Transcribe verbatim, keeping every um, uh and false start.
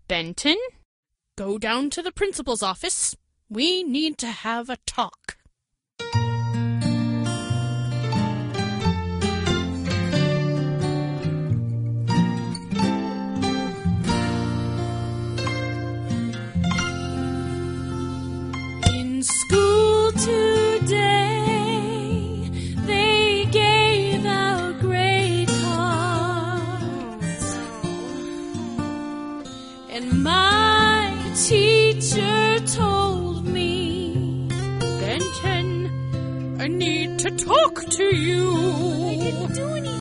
Benton, go down to the principal's office. We need to have a talk. In school today, they gave out grade cards, and my teacher told me, Benton, I need to talk to you.